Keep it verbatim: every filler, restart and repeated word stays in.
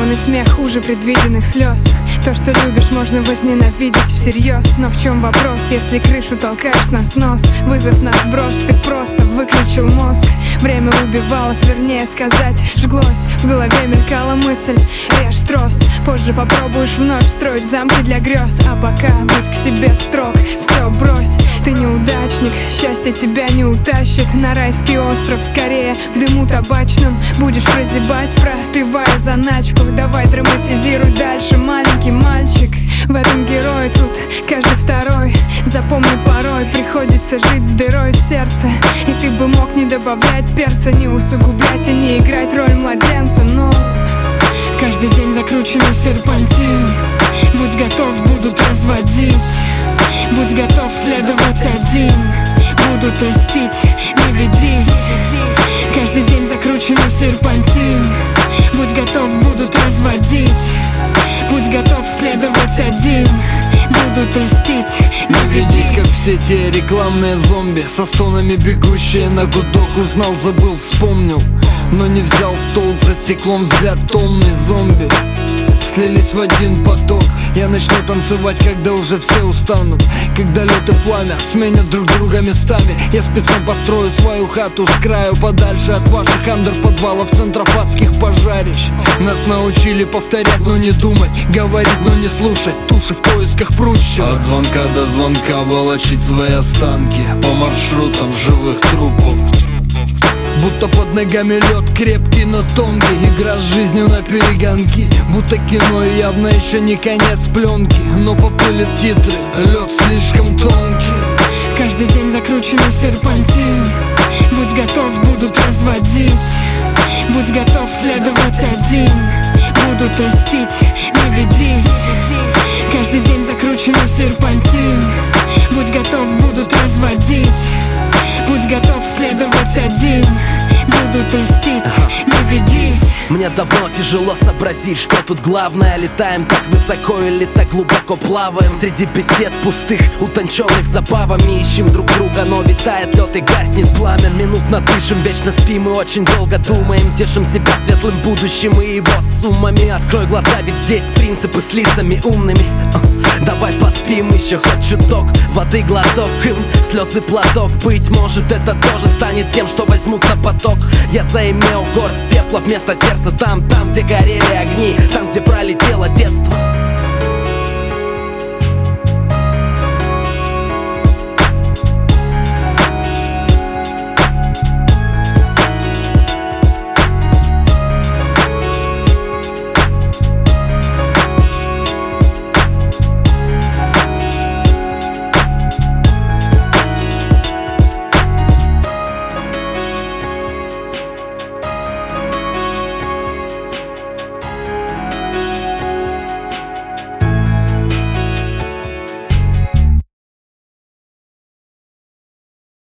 Неожиданный смех хуже предвиденных слез. То, что любишь, можно возненавидеть всерьез. Но в чем вопрос, если крышу толкаешь на снос? Вызов на сброс, ты просто выключил мозг. Время убивалось, вернее сказать, жглось. В голове мелькала мысль, режь трос. Позже попробуешь вновь строить замки для грез. А пока будь к себе строг, все брось. Ты неудачник, счастье тебя не утащит на райский остров. Скорее в дыму табачном будешь прозябать, пропивая заначку. Давай драматизируй дальше, маленький мальчик. В этом герое тут каждый второй. Запомни, порой приходится жить с дырой в сердце. И ты бы мог не добавлять перца, не усугублять и не играть роль младенца. Но каждый день закрученный серпантин. Будь готов, будут разводить. Будь готов следовать один. Будут льстить, не ведись. Каждый день закрученный серпантин. Будь готов, будут разводить. Будь готов следовать один. Будут льстить, не ведись. Как все те рекламные зомби, со стонами бегущие на гудок. Узнал, забыл, вспомнил, но не взял в толк. За стеклом взгляд томный зомби слились в один поток. Я начну танцевать, когда уже все устанут. Когда лед и пламя сменят друг друга местами. Я спецом построю свою хату с краю, подальше от ваших андер-подвалов, центров адских пожарищ. Нас научили повторять, но не думать, говорить, но не слушать, туши в поисках прущего. От звонка до звонка волочить свои останки по маршрутам живых трупов. Будто под ногами лед крепкий, но тонкий. Игра с жизнью на перегонки. Будто кино и явно еще не конец пленки. Но поплыли титры, лед слишком тонкий. Каждый день закрученный серпантин. Будь готов, будут разводить. Будь готов следовать один. Будут льстить, не ведись. Каждый день закрученный серпантин. Будь готов, будут разводить. Будь готов следовать один. Будут льстить, не ведись. Мне давно тяжело сообразить, что тут главное. Летаем так высоко или так глубоко плаваем. Среди бесед пустых, утонченных забавами ищем друг друга, но витает лед и гаснет пламя. Минутно дышим, вечно спим и очень долго думаем. Тешим себя светлым будущим и его суммами. Открой глаза, ведь здесь принципы с лицами умными. Давай поспим еще хоть чуток, воды глоток, им слезы платок. Быть может это тоже станет тем, что возьмут на поток. Я заимел горсть пепла вместо сердца там, там, где горели огни, там, где пролетело детство.